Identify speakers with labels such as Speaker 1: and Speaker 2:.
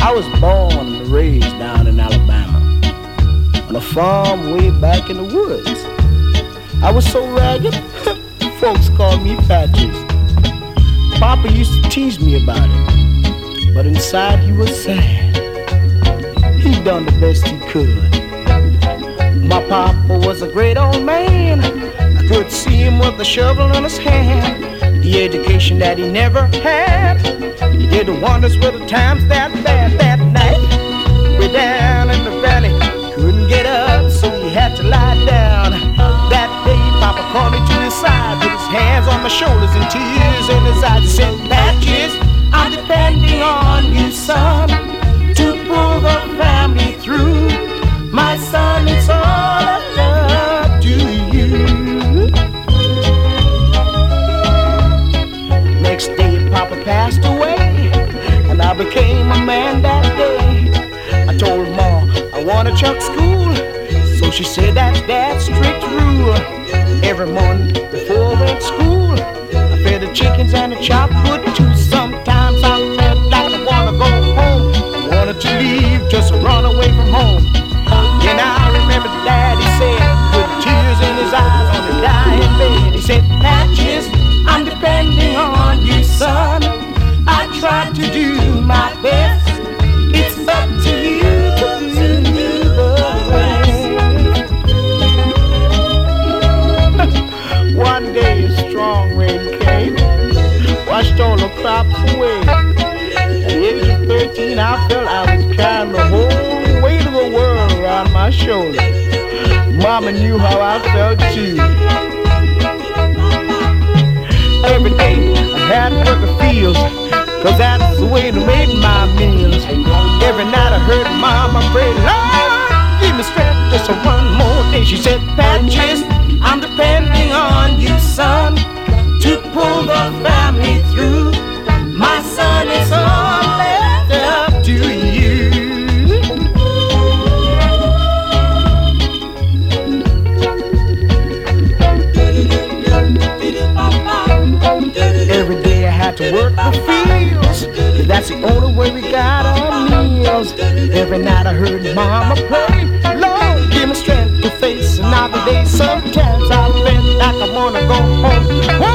Speaker 1: I was born and raised down in Alabama on a farm way back in the woods. I was so ragged, folks called me Patches. Papa used to tease me about it, but inside he was sad. He done the best he could. My papa was a great old man. I could see him with a shovel in his hand. The education that he never had, he did the wonders with the times that bad. That night, way down in the valley, couldn't get up, so he had to lie down. That day, Papa called me to his side, put his hands on my shoulders and tears in his eyes. He said, Patches, I'm depending on you, son, to pull the family through. My son, it's all I love to you. Next day, Papa passed away, and I became a man that day. I told Ma I want to chuck school, so she said that's Dad's strict rule. Every morning before I went to school, I fed the chickens and the chopped wood too. Sometimes I felt like I want to go home. I wanted to leave, just run away from home. Then I remember Daddy said, with tears in his eyes on the dying bed, he said, Patches, I'm depending on you, son. I tried to do my best. It's up to you to do the rest. One day a strong rain came, washed all the crops away. At the age of 13, I felt I was carrying the whole weight of the world around my shoulder. Mama knew how I felt too. Every day I had to work the fields, cause that's the way to make my meals. Every night I heard Mama pray, Lord, give me strength just for one more day. She said, Patches, I'm depending on you, son, to pull the family through. My son, it's all left up to you. Every day I had to work the fields, 'cause that's the only way we got our meals. Every night I heard Mama pray, Lord, give me strength to face another day. Sometimes I feel like I wanna go home.